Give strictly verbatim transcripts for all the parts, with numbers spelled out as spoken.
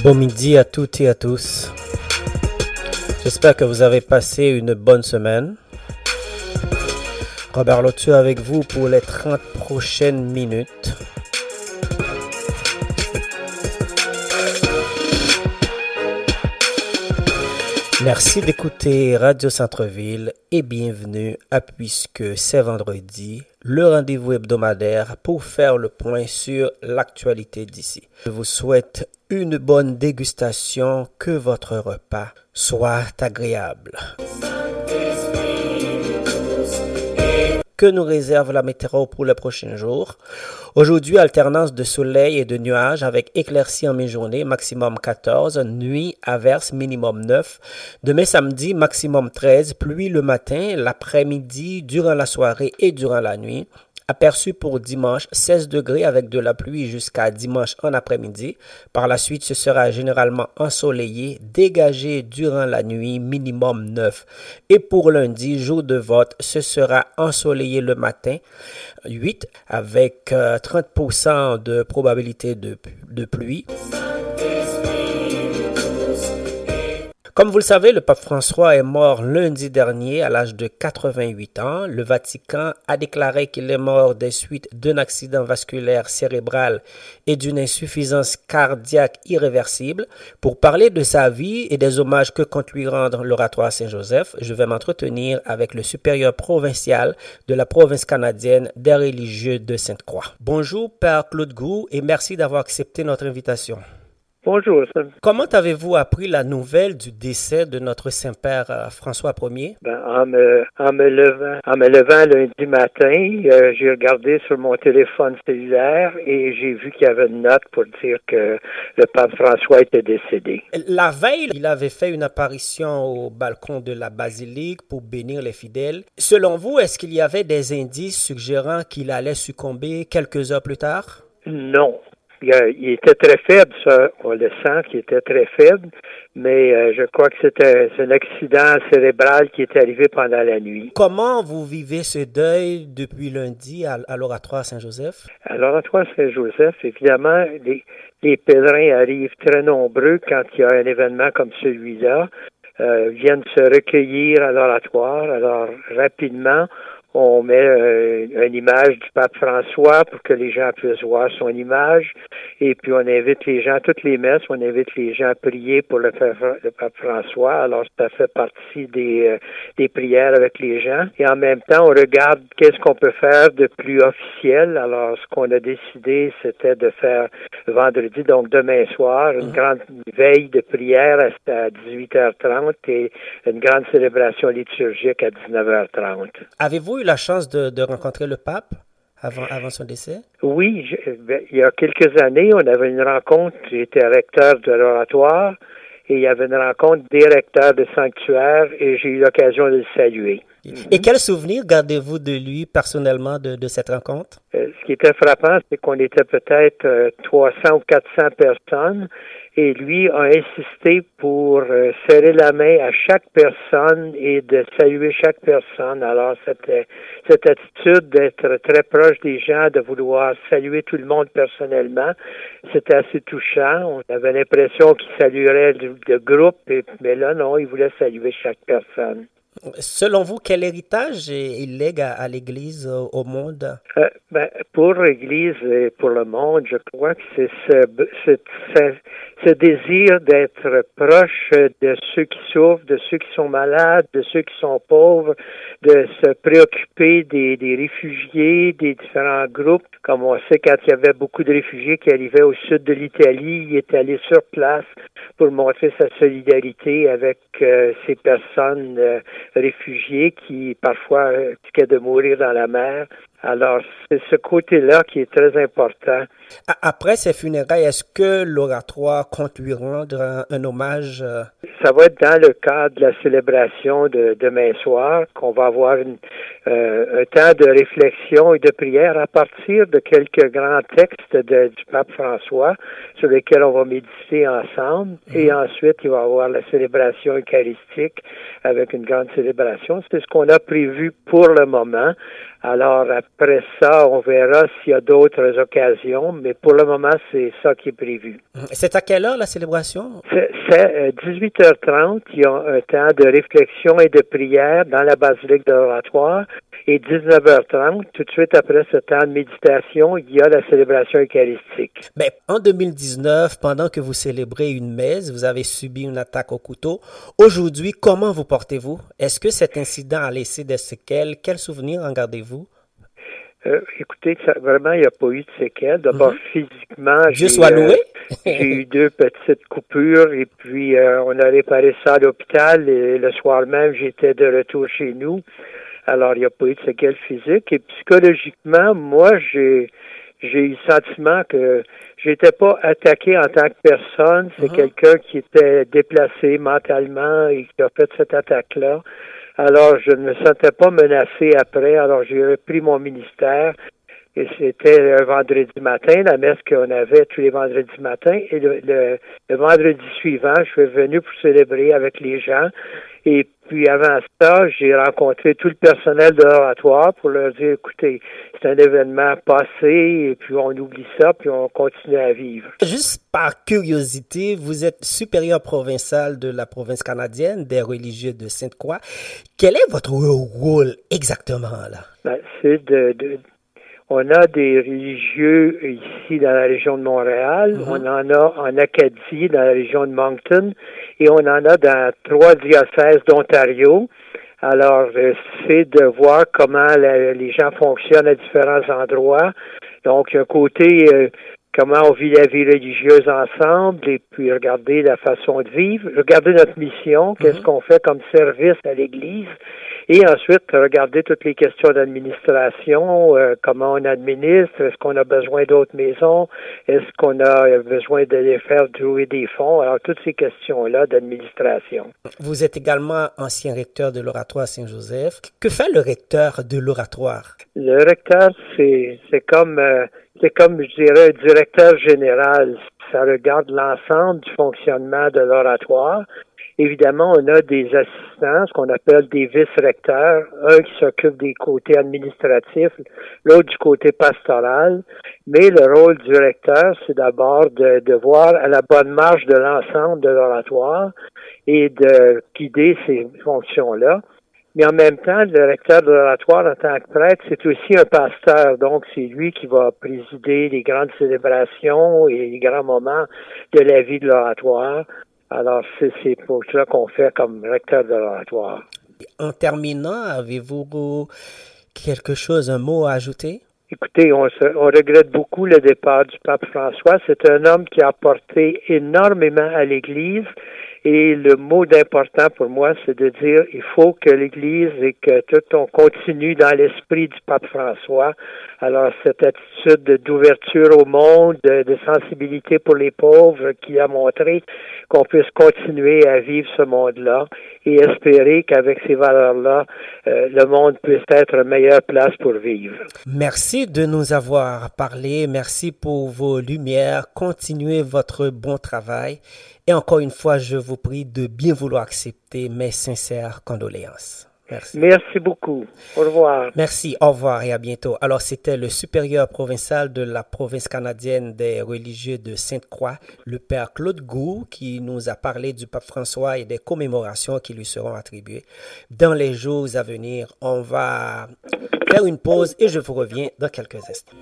Bon midi à toutes et à tous. J'espère que vous avez passé une bonne semaine. Robert Lotu avec vous pour les trente prochaines minutes. Merci d'écouter Radio Centre-Ville et bienvenue à Puisque c'est vendredi, le rendez-vous hebdomadaire pour faire le point sur l'actualité d'ici. Je vous souhaite une bonne dégustation, que votre repas soit agréable. Que nous réserve la météo pour les prochains jours? Aujourd'hui, alternance de soleil et de nuages avec éclaircies en mi-journée, maximum quatorze, nuit, averse, minimum neuf. Demain samedi, maximum treize, pluie le matin, l'après-midi, durant la soirée et durant la nuit. Aperçu pour dimanche, seize degrés avec de la pluie jusqu'à dimanche en après-midi. Par la suite, ce sera généralement ensoleillé, dégagé durant la nuit, minimum neuf. Et pour lundi, jour de vote, ce sera ensoleillé le matin, huit, avec euh, trente pour cent de probabilité de, de pluie. Comme vous le savez, le pape François est mort lundi dernier à l'âge de quatre-vingt-huit ans. Le Vatican a déclaré qu'il est mort des suites d'un accident vasculaire cérébral et d'une insuffisance cardiaque irréversible. Pour parler de sa vie et des hommages que compte lui rendre l'Oratoire Saint-Joseph, je vais m'entretenir avec le supérieur provincial de la province canadienne des religieux de Sainte-Croix. Bonjour Père Claude Groux et merci d'avoir accepté notre invitation. Bonjour. Comment avez-vous appris la nouvelle du décès de notre Saint-Père euh, François Ier? Ben, en, me, en, me levant, en me levant lundi matin, euh, j'ai regardé sur mon téléphone cellulaire et j'ai vu qu'il y avait une note pour dire que le pape François était décédé. La veille, il avait fait une apparition au balcon de la basilique pour bénir les fidèles. Selon vous, est-ce qu'il y avait des indices suggérant qu'il allait succomber quelques heures plus tard? Non. Il, il était très faible, ça, on le sent qu'il était très faible, mais euh, je crois que c'était un accident cérébral qui est arrivé pendant la nuit. Comment vous vivez ce deuil depuis lundi à, à l'Oratoire Saint-Joseph? À l'Oratoire Saint-Joseph, évidemment, les, les pèlerins arrivent très nombreux quand il y a un événement comme celui-là, euh, viennent se recueillir à l'Oratoire. Alors, rapidement, on met euh, une image du pape François pour que les gens puissent voir son image. Et puis, on invite les gens, toutes les messes, on invite les gens à prier pour le, le pape François. Alors, ça fait partie des, euh, des prières avec les gens. Et en même temps, on regarde qu'est-ce qu'on peut faire de plus officiel. Alors, ce qu'on a décidé, c'était de faire vendredi, donc demain soir, une grande veille de prière à dix-huit heures trente et une grande célébration liturgique à dix-neuf heures trente. Avez-vous eu la chance de, de rencontrer le pape avant, avant son décès? Oui, je, ben, il y a quelques années, on avait une rencontre, j'étais recteur de l'Oratoire, et il y avait une rencontre des recteurs de sanctuaire, et j'ai eu l'occasion de le saluer. Et quel souvenir gardez-vous de lui personnellement de, de cette rencontre? Euh, ce qui était frappant, c'est qu'on était peut-être euh, trois cents ou quatre cents personnes, et lui a insisté pour euh, serrer la main à chaque personne et de saluer chaque personne. Alors, c'était cette attitude d'être très proche des gens, de vouloir saluer tout le monde personnellement, c'était assez touchant. On avait l'impression qu'il saluerait le, le groupe, et, mais là, non, il voulait saluer chaque personne. Selon vous, quel héritage il lègue à, à l'Église, au monde? Euh, ben, pour l'Église et pour le monde, je crois que c'est ce, ce, ce, ce désir d'être proche de ceux qui souffrent, de ceux qui sont malades, de ceux qui sont pauvres, de se préoccuper des, des réfugiés, des différents groupes. Comme on sait, quand il y avait beaucoup de réfugiés qui arrivaient au sud de l'Italie, il est allé sur place pour montrer sa solidarité avec euh, ces personnes euh, réfugiés qui parfois risquaient de mourir dans la mer. Alors, c'est ce côté-là qui est très important. Après ces funérailles, est-ce que l'Oratoire compte lui rendre un, un hommage? Euh... Ça va être dans le cadre de la célébration de demain soir qu'on va avoir une, euh, un temps de réflexion et de prière à partir de quelques grands textes de, du pape François sur lesquels on va méditer ensemble. Mmh. Et ensuite, il va y avoir la célébration eucharistique avec une grande célébration. C'est ce qu'on a prévu pour le moment. Alors, après ça, on verra s'il y a d'autres occasions, mais pour le moment, c'est ça qui est prévu. C'est à quelle heure la célébration? C'est, c'est dix-huit heures trente, il y a un temps de réflexion et de prière dans la basilique de l'Oratoire. Et dix-neuf heures trente, tout de suite après ce temps de méditation, il y a la célébration eucharistique. Ben, en deux mille dix-neuf, pendant que vous célébrez une messe, vous avez subi une attaque au couteau. Aujourd'hui, comment vous portez-vous? Est-ce que cet incident a laissé des séquelles? Quels souvenirs en gardez-vous? Euh, écoutez, ça, vraiment, il n'y a pas eu de séquelles. D'abord, mm-hmm. physiquement, Dieu soit loué. Euh, j'ai eu deux petites coupures et puis euh, on a réparé ça à l'hôpital et le soir même, j'étais de retour chez nous. Alors, il n'y a pas eu de séquelles physiques. Et psychologiquement, moi, j'ai j'ai eu le sentiment que j'étais pas attaqué en tant que personne. C'est mm-hmm. quelqu'un qui était déplacé mentalement et qui a fait cette attaque-là. Alors, je ne me sentais pas menacé après. Alors, j'ai repris mon ministère. Et c'était un vendredi matin, la messe qu'on avait tous les vendredis matins. Et le, le, le vendredi suivant, je suis venu pour célébrer avec les gens. Et puis avant ça, j'ai rencontré tout le personnel de l'oratoire pour leur dire, écoutez, c'est un événement passé et puis on oublie ça, puis on continue à vivre. Juste par curiosité, vous êtes supérieur provincial de la province canadienne des religieux de Sainte-Croix. Quel est votre rôle exactement là? Ben, c'est de... de On a des religieux ici dans la région de Montréal, mm-hmm. on en a en Acadie, dans la région de Moncton, et on en a dans trois diocèses d'Ontario. Alors, c'est de voir comment la, les gens fonctionnent à différents endroits. Donc, un côté, euh, comment on vit la vie religieuse ensemble, et puis regarder la façon de vivre, regarder notre mission, mm-hmm. qu'est-ce qu'on fait comme service à l'Église. Et ensuite, regarder toutes les questions d'administration, euh, comment on administre, est-ce qu'on a besoin d'autres maisons, est-ce qu'on a besoin de les faire jouer des fonds, alors toutes ces questions-là d'administration. Vous êtes également ancien recteur de l'Oratoire Saint-Joseph. Que fait le recteur de l'Oratoire? Le recteur, c'est, c'est comme, euh, c'est comme, je dirais, un directeur général. Ça regarde l'ensemble du fonctionnement de l'Oratoire. Évidemment, on a des assistants, ce qu'on appelle des vice-recteurs, un qui s'occupe des côtés administratifs, l'autre du côté pastoral. Mais le rôle du recteur, c'est d'abord de, de voir à la bonne marche de l'ensemble de l'oratoire et de guider ces fonctions-là. Mais en même temps, le recteur de l'oratoire en tant que prêtre, c'est aussi un pasteur. Donc, c'est lui qui va présider les grandes célébrations et les grands moments de la vie de l'oratoire. Alors, c'est, c'est pour ça qu'on fait comme recteur de l'oratoire. En terminant, avez-vous quelque chose, un mot à ajouter? Écoutez, on, se, on regrette beaucoup le départ du pape François. C'est un homme qui a apporté énormément à l'Église. Et le mot d'important pour moi, c'est de dire il faut que l'Église et que tout on continue dans l'esprit du pape François. Alors, cette attitude d'ouverture au monde, de, de sensibilité pour les pauvres qu'il a montré, qu'on puisse continuer à vivre ce monde-là et espérer qu'avec ces valeurs-là, euh, le monde puisse être une meilleure place pour vivre. Merci de nous avoir parlé. Merci pour vos lumières. Continuez votre bon travail. Et encore une fois, je vous prie de bien vouloir accepter mes sincères condoléances. Merci. Merci beaucoup. Au revoir. Merci. Au revoir et à bientôt. Alors, c'était le supérieur provincial de la province canadienne des religieux de Sainte-Croix, le père Claude Goux, qui nous a parlé du pape François et des commémorations qui lui seront attribuées. Dans les jours à venir, on va faire une pause et je vous reviens dans quelques instants.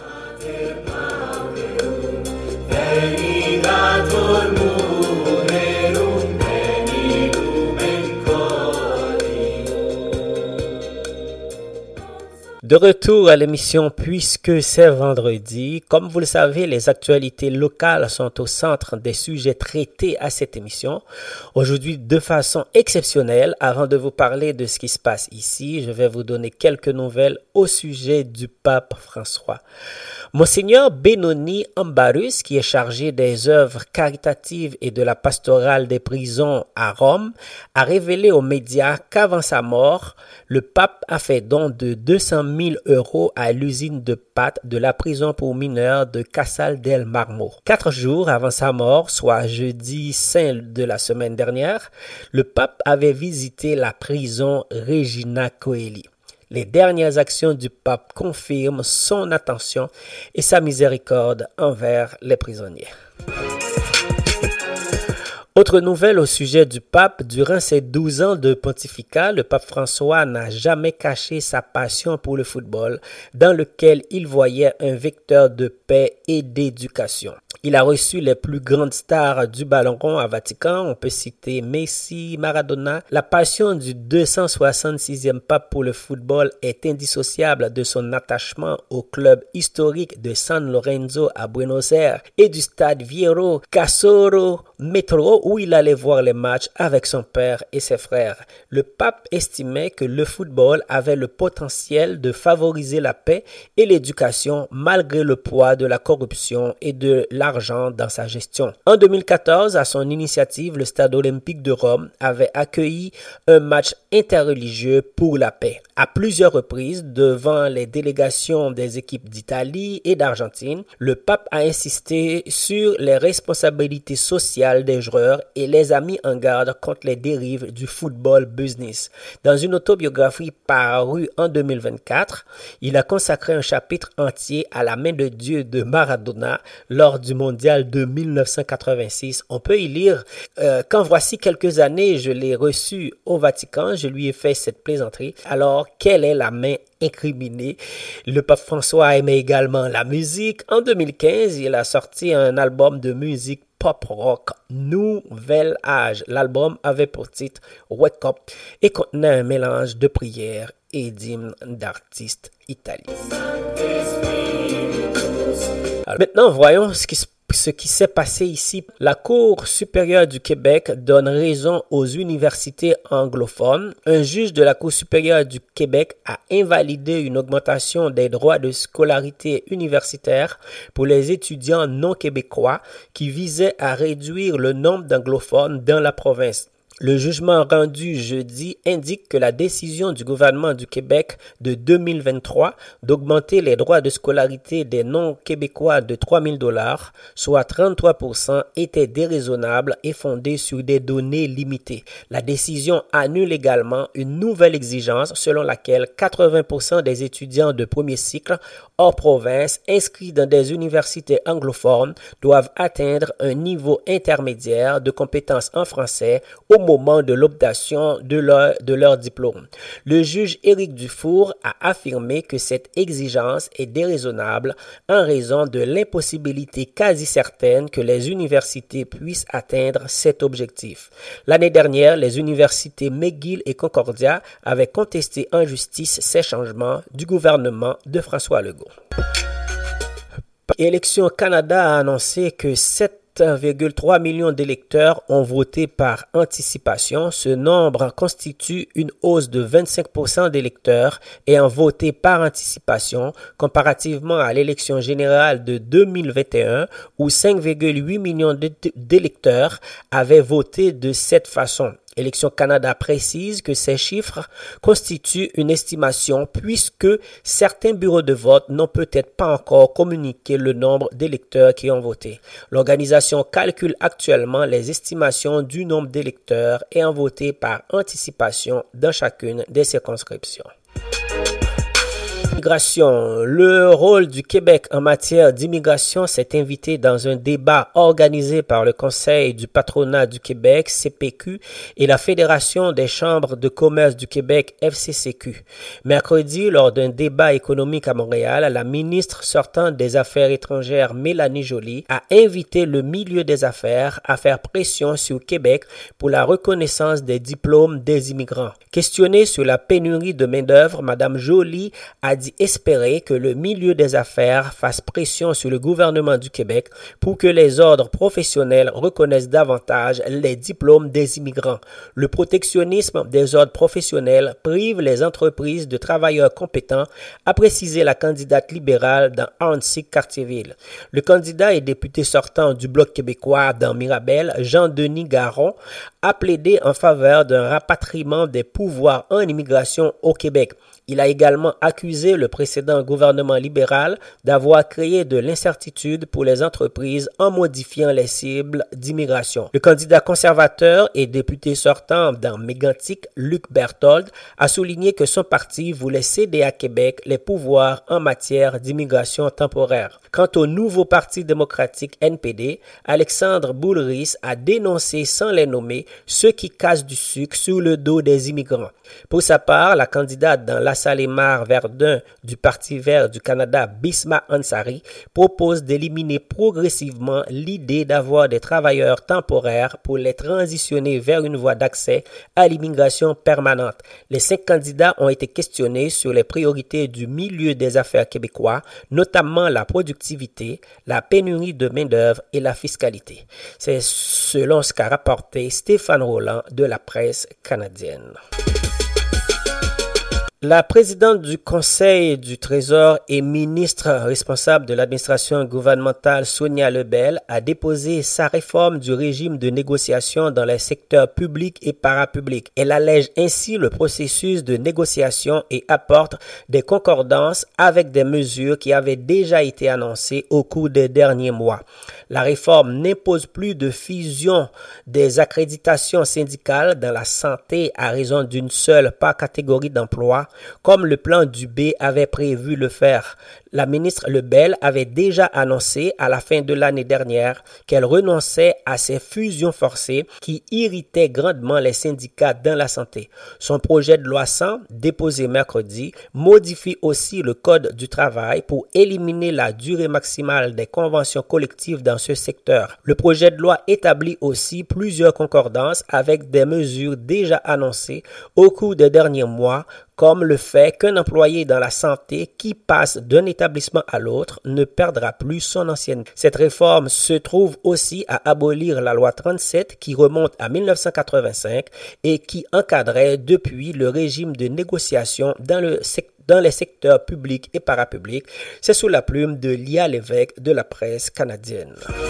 De retour à l'émission puisque c'est vendredi. Comme vous le savez, les actualités locales sont au centre des sujets traités à cette émission. Aujourd'hui, de façon exceptionnelle, avant de vous parler de ce qui se passe ici, je vais vous donner quelques nouvelles au sujet du pape François. Monseigneur Benoni Ambarus, qui est chargé des œuvres caritatives et de la pastorale des prisons à Rome, a révélé aux médias qu'avant sa mort, le pape a fait don de deux cent mille euros à l'usine de pâtes de la prison pour mineurs de Casal del Marmo. Quatre jours avant sa mort, soit jeudi saint de la semaine dernière, le pape avait visité la prison Regina Coeli. Les dernières actions du pape confirment son attention et sa miséricorde envers les prisonniers. Autre nouvelle au sujet du pape, durant ses douze ans de pontificat, le pape François n'a jamais caché sa passion pour le football, dans lequel il voyait un vecteur de paix et d'éducation. Il a reçu les plus grandes stars du ballon rond à Vatican. On peut citer Messi, Maradona. La passion du deux cent soixante-sixième pape pour le football est indissociable de son attachement au club historique de San Lorenzo à Buenos Aires et du stade Viejo Casoro Metro où il allait voir les matchs avec son père et ses frères. Le pape estimait que le football avait le potentiel de favoriser la paix et l'éducation malgré le poids de la corruption et de l'argent dans sa gestion. En deux mille quatorze, à son initiative, le Stade olympique de Rome avait accueilli un match interreligieux pour la paix. À plusieurs reprises, devant les délégations des équipes d'Italie et d'Argentine, le pape a insisté sur les responsabilités sociales des joueurs et les a mis en garde contre les dérives du football business. Dans une autobiographie parue en deux mille vingt-quatre, il a consacré un chapitre entier à la main de Dieu de Maradona lors du mondial de mille neuf cent quatre-vingt-six. On peut y lire euh, « Quand voici quelques années, je l'ai reçu au Vatican, je lui ai fait cette plaisanterie. Alors, quelle est la main incriminée ?» Le pape François aimait également la musique. En deux mille quinze, il a sorti un album de musique pop-rock Nouvel Âge. L'album avait pour titre Wake Up et contenait un mélange de prières et d'hymnes d'artistes italiens. Alors maintenant, voyons ce qui se Ce qui s'est passé ici. La Cour supérieure du Québec donne raison aux universités anglophones. Un juge de la Cour supérieure du Québec a invalidé une augmentation des droits de scolarité universitaire pour les étudiants non québécois qui visait à réduire le nombre d'anglophones dans la province. Le jugement rendu jeudi indique que la décision du gouvernement du Québec de deux mille vingt-trois d'augmenter les droits de scolarité des non-québécois de trois mille dollars, soit trente-trois pour cent, était déraisonnable et fondée sur des données limitées. La décision annule également une nouvelle exigence selon laquelle quatre-vingts pour cent des étudiants de premier cycle hors province inscrits dans des universités anglophones doivent atteindre un niveau intermédiaire de compétences en français au moment de l'obtention de leur, de leur diplôme. Le juge Éric Dufour a affirmé que cette exigence est déraisonnable en raison de l'impossibilité quasi certaine que les universités puissent atteindre cet objectif. L'année dernière, les universités McGill et Concordia avaient contesté en justice ces changements du gouvernement de François Legault. Élections Canada a annoncé que sept virgule trois millions d'électeurs ont voté par anticipation. Ce nombre constitue une hausse de vingt-cinq pour cent d'électeurs ayant voté par anticipation comparativement à l'élection générale de deux mille vingt et un où cinq virgule huit millions d'électeurs avaient voté de cette façon. Élections Canada précise que ces chiffres constituent une estimation puisque certains bureaux de vote n'ont peut-être pas encore communiqué le nombre d'électeurs qui ont voté. L'organisation calcule actuellement les estimations du nombre d'électeurs ayant voté par anticipation dans chacune des circonscriptions. Immigration. Le rôle du Québec en matière d'immigration s'est invité dans un débat organisé par le Conseil du patronat du Québec, C P Q, et la Fédération des chambres de commerce du Québec, F C C Q. Mercredi, lors d'un débat économique à Montréal, la ministre sortante des Affaires étrangères, Mélanie Joly, a invité le milieu des affaires à faire pression sur Québec pour la reconnaissance des diplômes des immigrants. Questionnée sur la pénurie de main-d'œuvre, Mme Joly a dit espérer que le milieu des affaires fasse pression sur le gouvernement du Québec pour que les ordres professionnels reconnaissent davantage les diplômes des immigrants. Le protectionnisme des ordres professionnels prive les entreprises de travailleurs compétents, a précisé la candidate libérale dans Ahuntsic-Cartierville. Le candidat et député sortant du Bloc québécois dans Mirabel, Jean-Denis Garon, a plaidé en faveur d'un rapatriement des pouvoirs en immigration au Québec. Il a également accusé le le précédent gouvernement libéral d'avoir créé de l'incertitude pour les entreprises en modifiant les cibles d'immigration. Le candidat conservateur et député sortant dans Mégantic, Luc Berthold, a souligné que son parti voulait céder à Québec les pouvoirs en matière d'immigration temporaire. Quant au nouveau Parti démocratique N P D, Alexandre Boulris a dénoncé sans les nommer ceux qui cassent du sucre sur le dos des immigrants. Pour sa part, la candidate dans La Salle-et-Mar-Verdun du Parti vert du Canada, Bisma Ansari, propose d'éliminer progressivement l'idée d'avoir des travailleurs temporaires pour les transitionner vers une voie d'accès à l'immigration permanente. Les cinq candidats ont été questionnés sur les priorités du milieu des affaires québécois, notamment la productivité, la pénurie de main-d'œuvre et la fiscalité. C'est selon ce qu'a rapporté Stéphane Rolland de la presse canadienne. La présidente du Conseil du Trésor et ministre responsable de l'administration gouvernementale Sonia Lebel a déposé sa réforme du régime de négociation dans les secteurs publics et parapublics. Elle allège ainsi le processus de négociation et apporte des concordances avec des mesures qui avaient déjà été annoncées au cours des derniers mois. La réforme n'impose plus de fusion des accréditations syndicales dans la santé à raison d'une seule par catégorie d'emploi, comme le plan Dubé avait prévu le faire. La ministre Lebel avait déjà annoncé à la fin de l'année dernière qu'elle renonçait à ces fusions forcées qui irritaient grandement les syndicats dans la santé. Son projet de loi cent, déposé mercredi, modifie aussi le Code du travail pour éliminer la durée maximale des conventions collectives dans ce secteur. Le projet de loi établit aussi plusieurs concordances avec des mesures déjà annoncées au cours des derniers mois, comme le fait qu'un employé dans la santé qui passe d'un établissement à l'autre ne perdra plus son ancienneté. Cette réforme se trouve aussi à abolir la loi trente-sept qui remonte à mille neuf cent quatre-vingt-cinq et qui encadrait depuis le régime de négociation dans le secteur dans les secteurs publics et parapublics. C'est sous la plume de Lia Lévesque de la presse canadienne.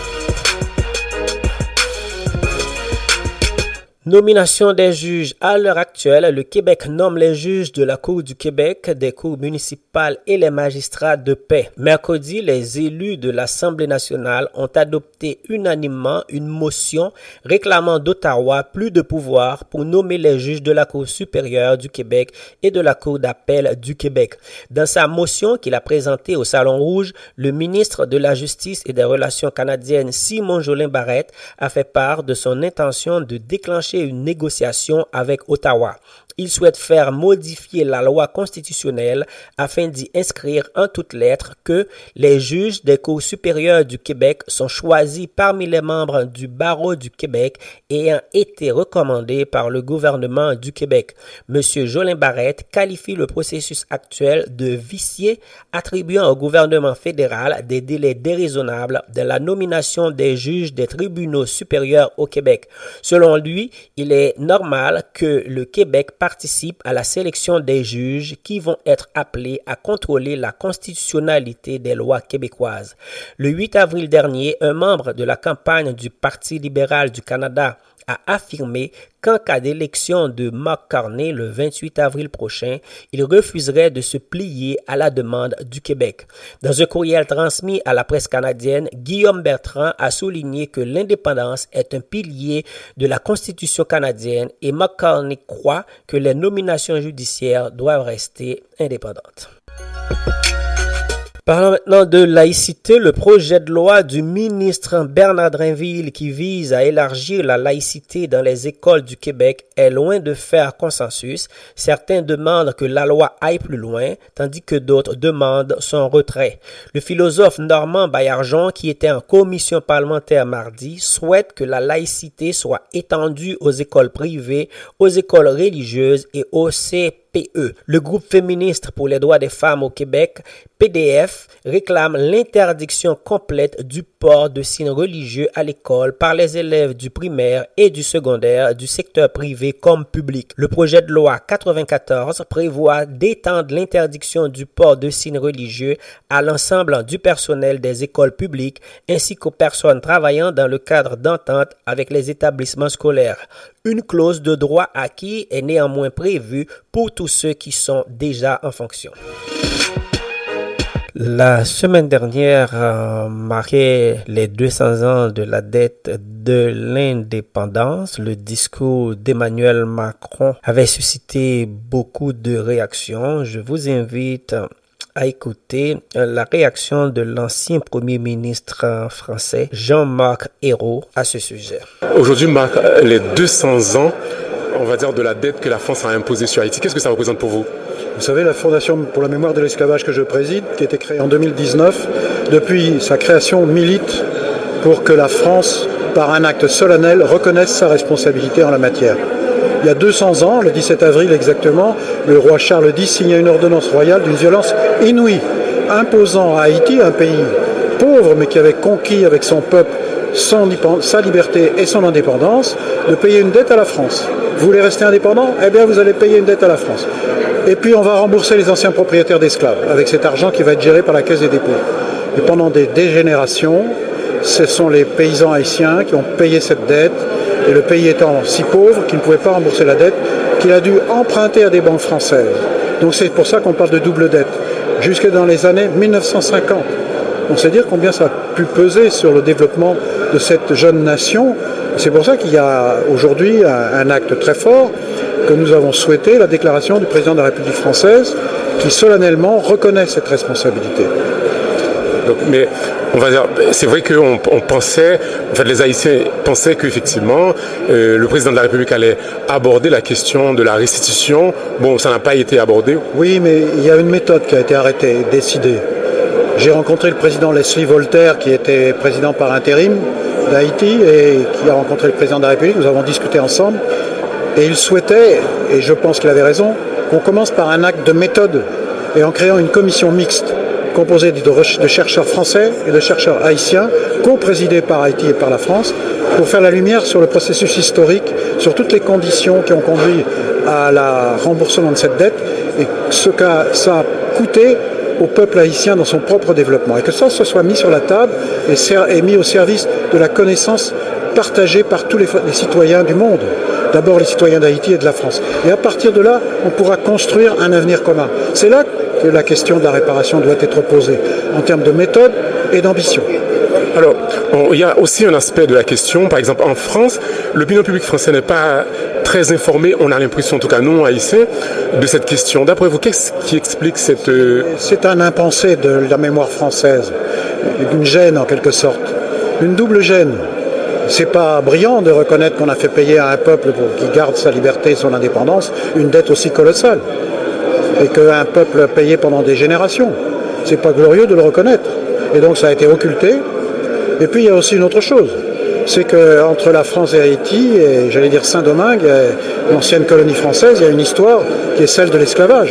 Nomination des juges. À l'heure actuelle, le Québec nomme les juges de la Cour du Québec, des cours municipales et les magistrats de paix. Mercredi, les élus de l'Assemblée nationale ont adopté unanimement une motion réclamant d'Ottawa plus de pouvoir pour nommer les juges de la Cour supérieure du Québec et de la Cour d'appel du Québec. Dans sa motion qu'il a présentée au Salon Rouge, le ministre de la Justice et des Relations canadiennes, Simon Jolin Barrette, a fait part de son intention de déclencher une négociation avec Ottawa. Il souhaite faire modifier la loi constitutionnelle afin d'y inscrire en toutes lettres que les juges des cours supérieures du Québec sont choisis parmi les membres du barreau du Québec ayant été recommandés par le gouvernement du Québec. Monsieur Jolin Barrette qualifie le processus actuel de vicié, attribuant au gouvernement fédéral des délais déraisonnables de la nomination des juges des tribunaux supérieurs au Québec. Selon lui, il est normal que le Québec participe à la sélection des juges qui vont être appelés à contrôler la constitutionnalité des lois québécoises. Le huit avril dernier, un membre de la campagne du Parti libéral du Canada a affirmé qu'en cas d'élection de Mark Carney le vingt-huit avril prochain, il refuserait de se plier à la demande du Québec. Dans un courriel transmis à la presse canadienne, Guillaume Bertrand a souligné que l'indépendance est un pilier de la Constitution canadienne et Mark Carney croit que les nominations judiciaires doivent rester indépendantes. Parlons maintenant de laïcité. Le projet de loi du ministre Bernard Drinville qui vise à élargir la laïcité dans les écoles du Québec est loin de faire consensus. Certains demandent que la loi aille plus loin, tandis que d'autres demandent son retrait. Le philosophe Normand Baillargeon, qui était en commission parlementaire mardi, souhaite que la laïcité soit étendue aux écoles privées, aux écoles religieuses et au C P E. Le groupe féministe pour les droits des femmes au Québec, P D F, réclame l'interdiction complète du port de signes religieux à l'école par les élèves du primaire et du secondaire du secteur privé comme public. Le projet de loi quatre-vingt-quatorze prévoit d'étendre l'interdiction du port de signes religieux à l'ensemble du personnel des écoles publiques ainsi qu'aux personnes travaillant dans le cadre d'entente avec les établissements scolaires. Une clause de droit acquis est néanmoins prévue pour tous ceux qui sont déjà en fonction. La semaine dernière euh, marquait les deux cents ans de la dette de l'indépendance. Le discours d'Emmanuel Macron avait suscité beaucoup de réactions. Je vous invite à écouter la réaction de l'ancien Premier ministre français Jean-Marc Ayrault à ce sujet. Aujourd'hui marque les deux cents ans, on va dire, de la dette que la France a imposée sur Haïti. Qu'est-ce que ça représente pour vous ? Vous savez, la Fondation pour la mémoire de l'esclavage que je préside, qui a été créée en deux mille dix-neuf, depuis sa création milite pour que la France, par un acte solennel, reconnaisse sa responsabilité en la matière. Il y a deux cents ans, le dix-sept avril exactement, le roi Charles X signa une ordonnance royale d'une violence inouïe, imposant à Haïti, un pays pauvre mais qui avait conquis avec son peuple son, sa liberté et son indépendance, de payer une dette à la France. Vous voulez rester indépendant ? Eh bien, vous allez payer une dette à la France. Et puis, on va rembourser les anciens propriétaires d'esclaves avec cet argent qui va être géré par la Caisse des dépôts. Et pendant des, des générations, ce sont les paysans haïtiens qui ont payé cette dette. Et le pays étant si pauvre qu'il ne pouvait pas rembourser la dette, qu'il a dû emprunter à des banques françaises. Donc c'est pour ça qu'on parle de double dette. Jusque dans les années mille neuf cent cinquante. On sait dire combien ça a pu peser sur le développement de cette jeune nation. C'est pour ça qu'il y a aujourd'hui un, un acte très fort que nous avons souhaité, la déclaration du président de la République française, qui solennellement reconnaît cette responsabilité. Donc, mais on va dire, c'est vrai qu'on on pensait, en fait, les Haïtiens pensaient qu'effectivement, euh, le président de la République allait aborder la question de la restitution. Bon, ça n'a pas été abordé. Oui, mais il y a une méthode qui a été arrêtée, décidée. J'ai rencontré le président Leslie Voltaire, qui était président par intérim d'Haïti, et qui a rencontré le président de la République. Nous avons discuté ensemble, et il souhaitait, et je pense qu'il avait raison, qu'on commence par un acte de méthode, et en créant une commission mixte, composé de chercheurs français et de chercheurs haïtiens, co-présidés par Haïti et par la France, pour faire la lumière sur le processus historique, sur toutes les conditions qui ont conduit à la remboursement de cette dette et ce que ça a coûté au peuple haïtien dans son propre développement. Et que ça se soit mis sur la table et mis au service de la connaissance partagée par tous les, les citoyens du monde. D'abord les citoyens d'Haïti et de la France. Et à partir de là, on pourra construire un avenir commun. C'est là que la question de la réparation doit être posée, en termes de méthode et d'ambition. Alors, on, il y a aussi un aspect de la question, par exemple en France, l'opinion publique française n'est pas très informée, on a l'impression, en tout cas non haïtien, de cette question. D'après vous, qu'est-ce qui explique cette... C'est un impensé de la mémoire française, une gêne en quelque sorte, une double gêne. C'est pas brillant de reconnaître qu'on a fait payer à un peuple pour qui garde sa liberté et son indépendance une dette aussi colossale. Et qu'un peuple a payé pendant des générations. C'est pas glorieux de le reconnaître. Et donc ça a été occulté. Et puis il y a aussi une autre chose. C'est qu'entre la France et Haïti, et j'allais dire Saint-Domingue, l'ancienne colonie française, il y a une histoire qui est celle de l'esclavage.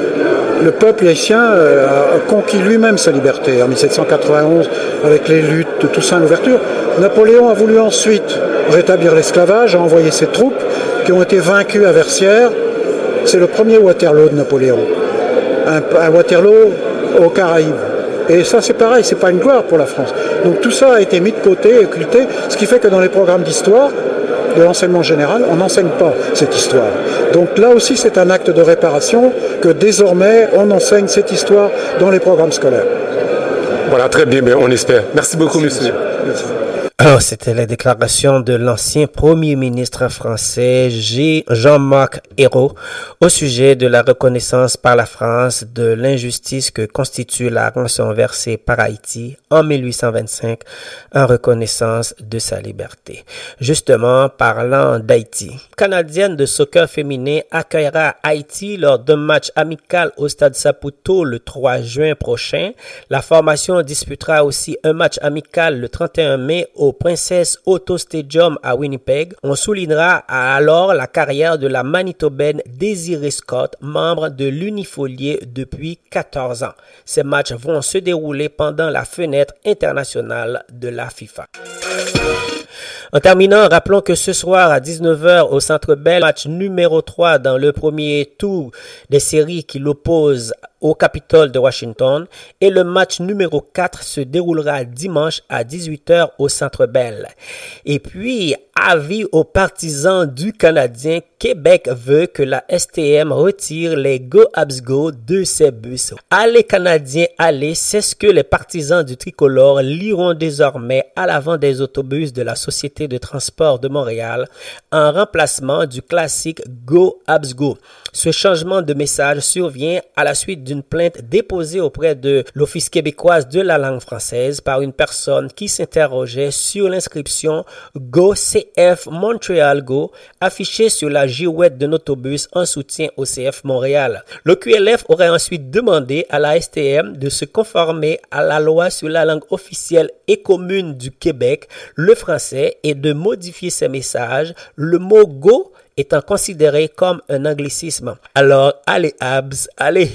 Le peuple haïtien a conquis lui-même sa liberté en mille sept cent quatre-vingt-onze avec les luttes de Toussaint l'ouverture. Napoléon a voulu ensuite rétablir l'esclavage, a envoyé ses troupes qui ont été vaincues à Versailles. C'est le premier Waterloo de Napoléon. Un, un Waterloo aux Caraïbes. Et ça, c'est pareil, c'est pas une gloire pour la France. Donc tout ça a été mis de côté, occulté, ce qui fait que dans les programmes d'histoire, de l'enseignement général, on n'enseigne pas cette histoire. Donc là aussi, c'est un acte de réparation que désormais, on enseigne cette histoire dans les programmes scolaires. Voilà, très bien, mais on espère. Merci beaucoup, monsieur. Merci. Alors, c'était la déclaration de l'ancien Premier ministre français Jean-Marc Ayrault au sujet de la reconnaissance par la France de l'injustice que constitue la rançon versée par Haïti en mille huit cent vingt-cinq en reconnaissance de sa liberté. Justement, parlant d'Haïti, Canadienne de soccer féminin accueillera Haïti lors d'un match amical au Stade Saputo le trois juin prochain. La formation disputera aussi un match amical le trente et un mai au Princess Auto Stadium à Winnipeg. On soulignera alors la carrière de la Manitobaine Désirée Scott, membre de l'Unifolié depuis quatorze ans. Ces matchs vont se dérouler pendant la fenêtre internationale de la FIFA. En terminant, rappelons que ce soir à dix-neuf heures au Centre Bell, match numéro trois dans le premier tour des séries qui l'oppose au Capitole de Washington, et le match numéro quatre se déroulera dimanche à dix-huit heures au Centre Centre Bell. Et puis, avis aux partisans du Canadien, Québec veut que la S T M retire les Go Habs Go de ses bus. Allez Canadiens, allez, c'est ce que les partisans du tricolore liront désormais à l'avant des autobus de la Société de transport de Montréal en remplacement du classique Go Habs Go. Ce changement de message survient à la suite d'une plainte déposée auprès de l'Office québécoise de la langue française par une personne qui s'interrogeait sur l'inscription Go C F Montréal Go affichée sur la girouette d'un autobus en soutien au C F Montréal. Le Q L F aurait ensuite demandé à la S T M de se conformer à la loi sur la langue officielle et commune du Québec, le français, et de modifier ces messages, le mot Go étant considéré comme un anglicisme. Alors, allez Habs, allez.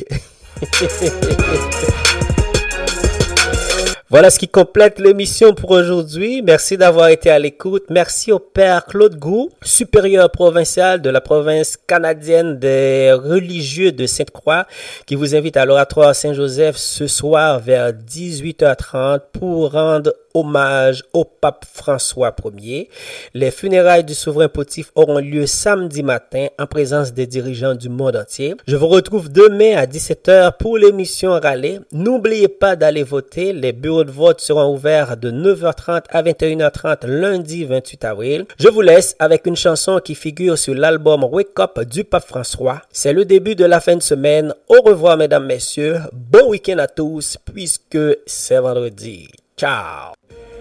Voilà ce qui complète l'émission pour aujourd'hui. Merci d'avoir été à l'écoute. Merci au Père Claude Gou, supérieur provincial de la province canadienne des religieux de Sainte-Croix, qui vous invite à l'Oratoire Saint-Joseph ce soir vers dix-huit heures trente pour rendre hommage au pape François Ier. Les funérailles du souverain pontife auront lieu samedi matin en présence des dirigeants du monde entier. Je vous retrouve demain à dix-sept heures pour l'émission Rallye. N'oubliez pas d'aller voter. Les bureaux de vote seront ouverts de neuf heures trente à vingt et une heures trente lundi vingt-huit avril. Je vous laisse avec une chanson qui figure sur l'album Wake Up du pape François. C'est le début de la fin de semaine. Au revoir mesdames, messieurs. Bon week-end à tous puisque c'est vendredi. Ciao.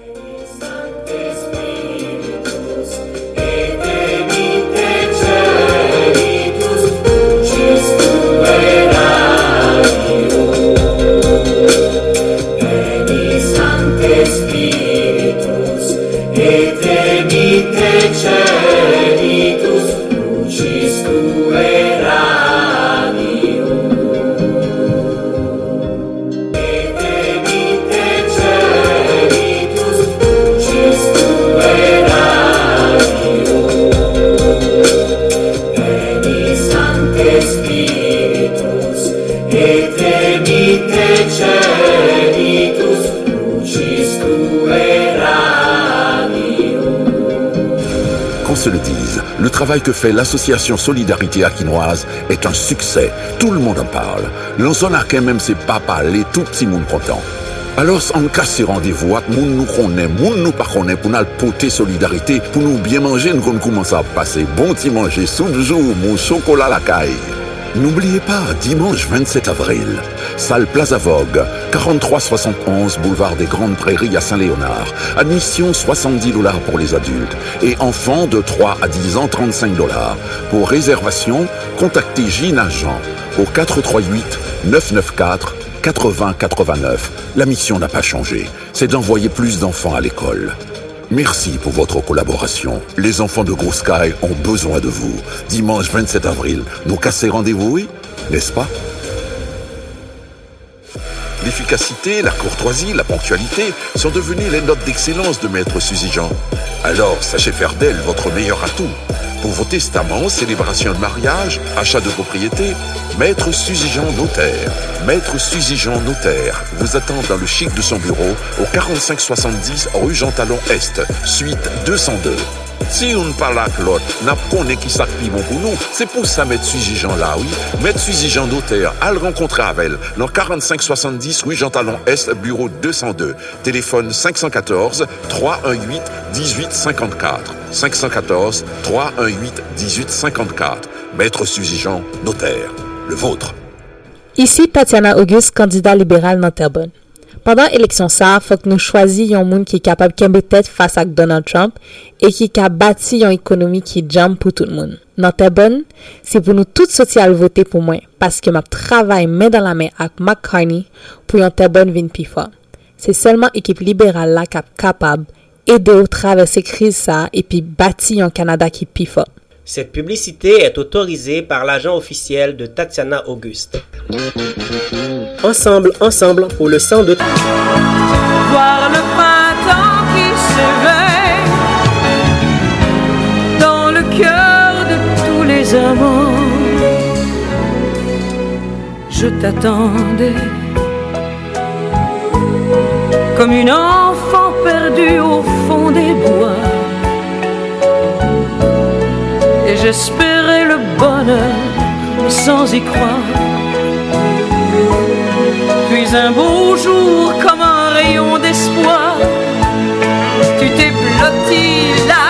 Qu'on se le dise, le travail que fait l'association Solidarité Aquinoise est un succès. Tout le monde en parle. L'on a quand même ses papas, les tout petits monde contents. Alors, on casse rendez-vous avec moun nous connaît, moun nous pas connaît pour nous porter solidarité, pour nous bien manger, nous commence à passer bon petit manger, soupe jour, mon chocolat à la caille. N'oubliez pas, dimanche vingt-sept avril, salle Plaza Vogue, quarante-trois soixante et onze boulevard des Grandes Prairies à Saint-Léonard. Admission soixante-dix dollars pour les adultes et enfants de trois à dix ans trente-cinq dollars. Pour réservation, contactez Gina Jean au quatre trois huit neuf neuf quatre quatre-vingts quatre-vingt-neuf. La mission n'a pas changé, c'est d'envoyer plus d'enfants à l'école. Merci pour votre collaboration. Les enfants de Gros Sky ont besoin de vous. Dimanche vingt-sept avril, nous casser rendez-vous, oui, n'est-ce pas? L'efficacité, la courtoisie, la ponctualité sont devenues les notes d'excellence de Maître Suzy Jean. Alors, sachez faire d'elle votre meilleur atout. Pour vos testaments, célébrations de mariage, achat de propriété, Maître Suzy Jean Notaire. Maître Suzy Jean Notaire vous attend dans le chic de son bureau au quarante-cinq soixante-dix rue Jean Talon Est, suite deux cent deux. Si on ne parle avec l'autre, n'a pas qui s'active bon pour nous. C'est pour ça Maître Suzy Jean là, oui. Maître Suzy Jean Notaire, à le rencontrer avec elle, dans quarante-cinq soixante-dix rue Jean Talon Est, bureau deux cent deux. Téléphone cinq un quatre, trois un huit, dix-huit cinquante-quatre. cinq un quatre, trois un huit, dix-huit cinquante-quatre. Maître Suzy Jean Notaire, le vôtre. Ici Tatiana Auguste, candidat libéral dans Terrebonne. Pendant l'élection ça, faut que nous choisissions un monde qui est capable de camper tête face à Donald Trump et qui a bâti une économie qui jam pour tout le monde. Dans Terrebonne, c'est pour nous toutes sociales voter pour moi parce que ma travail main dans la main avec Mark Carney pour un Terrebonne vin plus fort. C'est seulement équipe libérale là qui est capable d'aider à traverser crise ça et puis bâtir un Canada qui est plus fort. Cette publicité est autorisée par l'agent officiel de Tatiana Auguste. Ensemble, ensemble, pour le cent deux. Voir le printemps qui s'éveille dans le cœur de tous les amants. Je t'attendais comme une enfant perdu au fond des bois. Et j'espérais le bonheur, mais sans y croire. Puis un beau jour, comme un rayon d'espoir, tu t'es blotti là